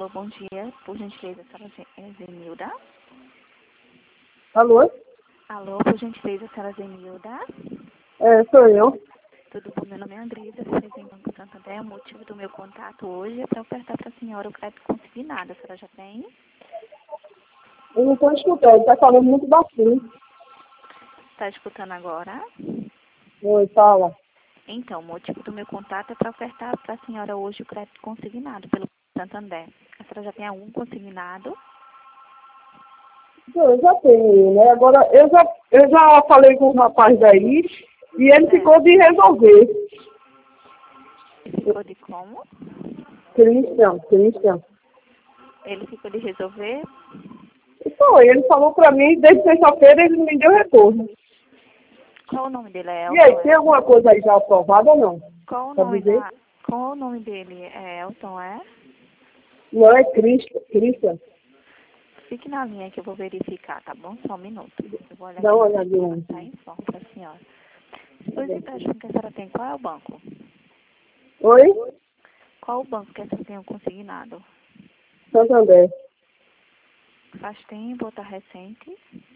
Alô, bom dia. Por gentileza, a senhora Zenilda? Alô? Alô, por gentileza, a senhora Zenilda? Sou eu. Tudo bom? Meu nome é Andresa, represento o Banco Santander. O motivo do meu contato hoje é para ofertar para a senhora o crédito consignado. A senhora já tem? Eu não estou escutando, está falando muito baixinho. Está escutando agora? Oi, fala. Então, o motivo do meu contato é para ofertar para a senhora hoje o crédito consignado pelo Santander. A senhora já tem algum consignado? Eu já tenho, né? Agora, eu já falei com o rapaz daí e ele ficou de resolver. Ficou de como? Cristian. Ele ficou de resolver? Foi, ele falou para mim, desde sexta-feira ele me deu retorno. Qual o nome dele? É E Elton? aí, tem alguma coisa aí já aprovada ou não? Qual o Pode nome dizer? Qual o nome dele? É Elton, é? Não, é Cristian. Fique na linha que eu vou verificar, tá bom? Só um minuto. Eu vou olhar Dá aqui uma no olhadinha. sistema, tá? Informo para a senhora. Depois de empréstimo que a senhora tem, qual é o banco? Oi? Qual o banco que a senhora tem o consignado? Santander. Faz tempo ou tá recente?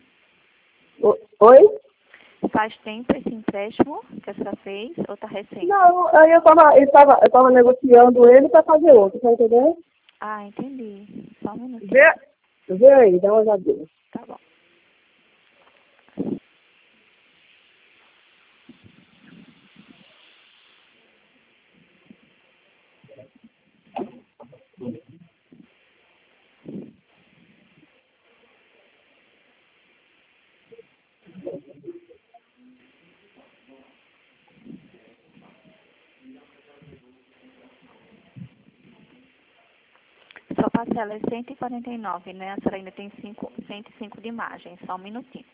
Oi? Faz tempo esse empréstimo que a senhora fez ou tá recente? Não, aí eu tava negociando ele para fazer outro, tá entendendo? Ah, entendi. Só um minutinho. Vê aí, dá uma olhadinha. Tá bom. Sua parcela é 149, né? A senhora ainda tem 105 de margem. Só um minutinho.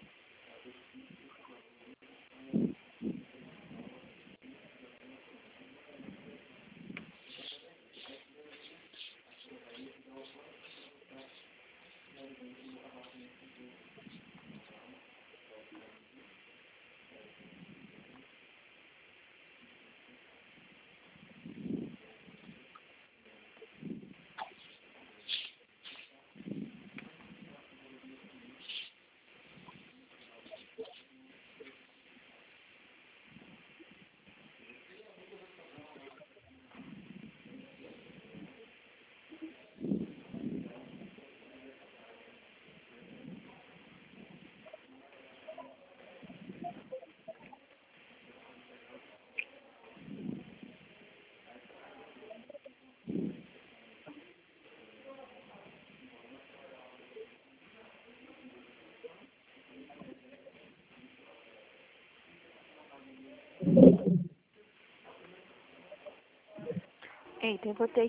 Eita,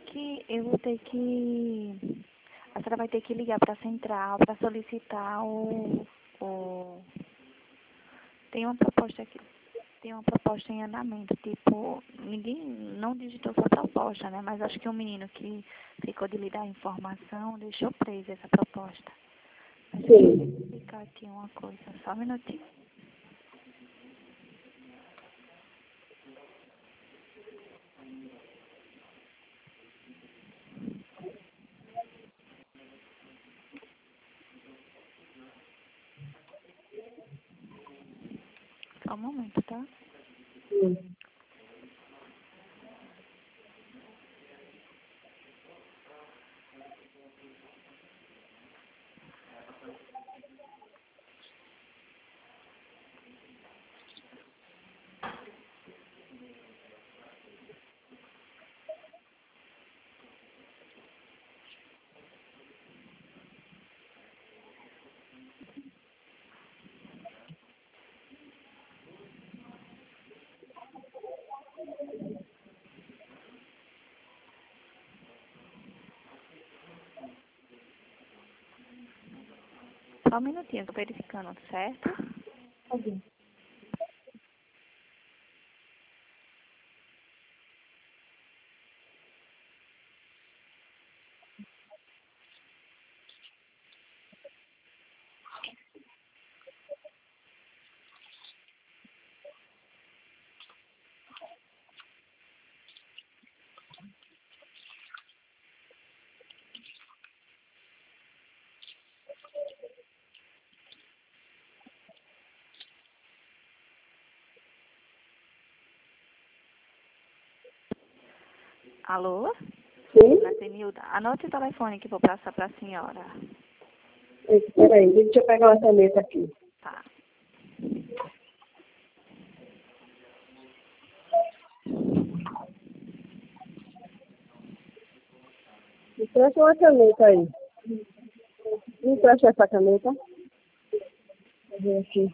a senhora vai ter que ligar para a central para solicitar tem uma proposta aqui, tem uma proposta em andamento, tipo, ninguém não digitou sua proposta, né? Mas acho que o menino que ficou de lhe dar a informação deixou presa essa proposta. Mas deixa eu Sim. verificar aqui uma coisa, só um minutinho. Só um momento, tá? Sim. Só um minutinho, tô verificando, certo? Tá bom. Alô? Sim? Natenilda, anote o telefone que vou passar para a senhora. Espera aí, deixa eu pegar uma caneta aqui. Tá. Me presta uma caneta aí. Me presta essa caneta. Deixa eu ver aqui.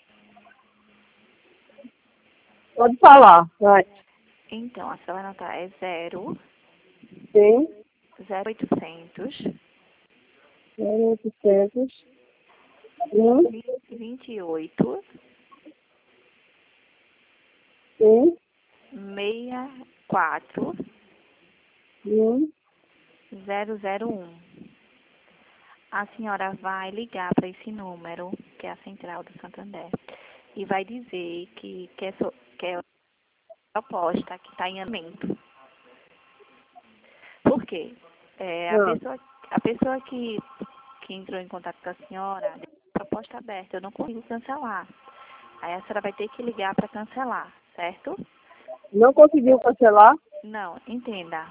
Pode falar, vai. Então, a senhora vai anotar, é 0, Sim, 0800, 0800, 28, sim, 64, 001. A senhora vai ligar para esse número, que é a central do Santander, e vai dizer que quer a proposta que está em andamento. Por quê? A pessoa que entrou em contato com a senhora, deixou a proposta aberta, eu não consigo cancelar. Aí a senhora vai ter que ligar para cancelar, certo? Não conseguiu cancelar? Não, entenda.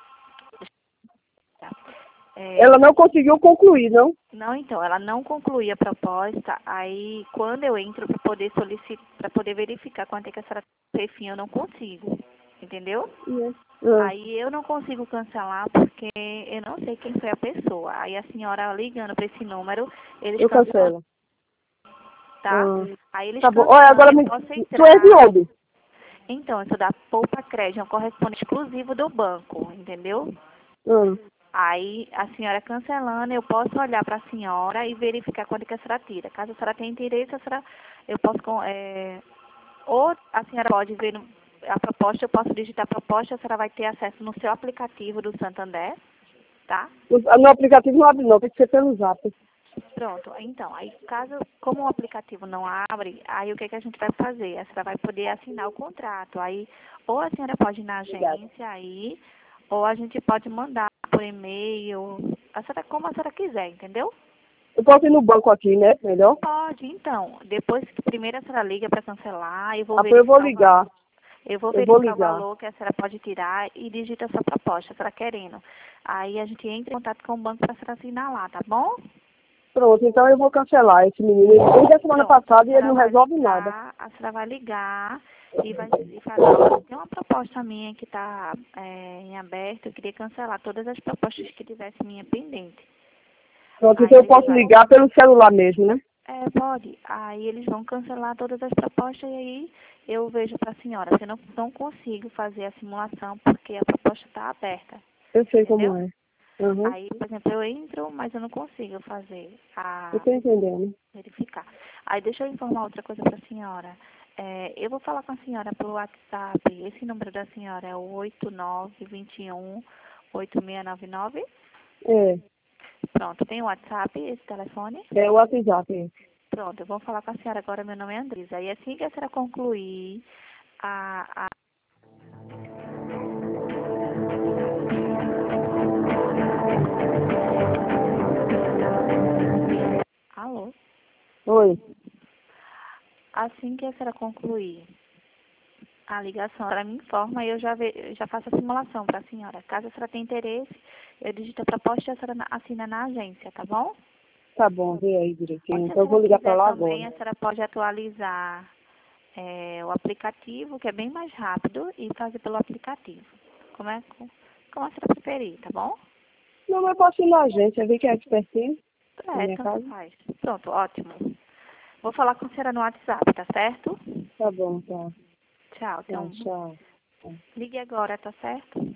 Ela não conseguiu concluir, não? Não, então, ela não concluiu a proposta, aí quando eu entro para poder solicitar, para poder verificar quanto é que a senhora tem fim, eu não consigo, entendeu? Aí eu não consigo cancelar porque eu não sei quem foi a pessoa. Aí a senhora ligando para esse número, eles Eu cancelam, cancelo. tá? Aí eles Tá bom. cancelam, Olha, agora eu me... posso Tu é de entrar. onde? Então, isso da Poupa Crédito é um correspondente exclusivo do banco, entendeu? Hum. Aí, a senhora cancelando, eu posso olhar para a senhora e verificar quanto que a senhora tira. Caso a senhora tenha interesse, eu posso, ou a senhora pode ver a proposta, eu posso digitar a proposta, a senhora vai ter acesso no seu aplicativo do Santander, tá? No aplicativo não abre não, tem que ser pelo Zap. Pronto, então, aí como o aplicativo não abre, aí o que a gente vai fazer? A senhora vai poder assinar o contrato. Aí, ou a senhora pode ir na agência aí, ou a gente pode mandar por e-mail, como a senhora quiser, entendeu? Eu posso ir no banco aqui, né? Melhor? Pode, então. Depois que primeiro a senhora liga para cancelar, eu vou Depois eu vou verificar o valor. ligar. Eu vou Eu vou verificar o ligar. valor que a senhora pode tirar e digita a sua proposta, a senhora querendo. Aí a gente entra em contato com o banco para a senhora assinar lá, tá bom? Pronto, então eu vou cancelar esse menino. Ele desde a semana Pronto, passada e ele não resolve nada. a senhora vai ligar e falar, olha, tem uma proposta minha que está em aberto, eu queria cancelar todas as propostas que tivesse minha pendente. Pronto, Aí então eu eles posso ligar pelo celular mesmo, né? pode. Aí eles vão cancelar todas as propostas e aí eu vejo para a senhora. Eu não consigo fazer a simulação porque a proposta está aberta. Eu sei Entendeu? como é. Uhum. Aí, por exemplo, eu entro, mas eu não consigo fazer Eu tô entendendo. verificar. Aí deixa eu informar outra coisa para a senhora. Eu vou falar com a senhora pelo WhatsApp. Esse número da senhora é o 8921-8699. É, Pronto, tem o WhatsApp, esse telefone? é o WhatsApp. É. Pronto, eu vou falar com a senhora agora, meu nome é Andresa. E assim que a senhora concluir a... Alô? Oi. Assim que a senhora concluir a ligação, ela me informa e eu já faço a simulação para a senhora. Caso a senhora tenha interesse, eu digito a proposta e a senhora assina na agência, tá bom? Tá bom, vê aí Ou direitinho. se a Então eu vou senhora ligar pra quiser lá também, agora. a senhora pode atualizar o aplicativo, que é bem mais rápido, e fazer pelo aplicativo. Como a senhora preferir, tá bom? Não, mas eu posso ir na agência, ver quem é que pertinho na minha Tanto casa. faz. Pronto, ótimo. Vou falar com a senhora no WhatsApp, tá certo? Tá bom, tá. Tchau. Tá, tchau. Ligue agora, tá certo?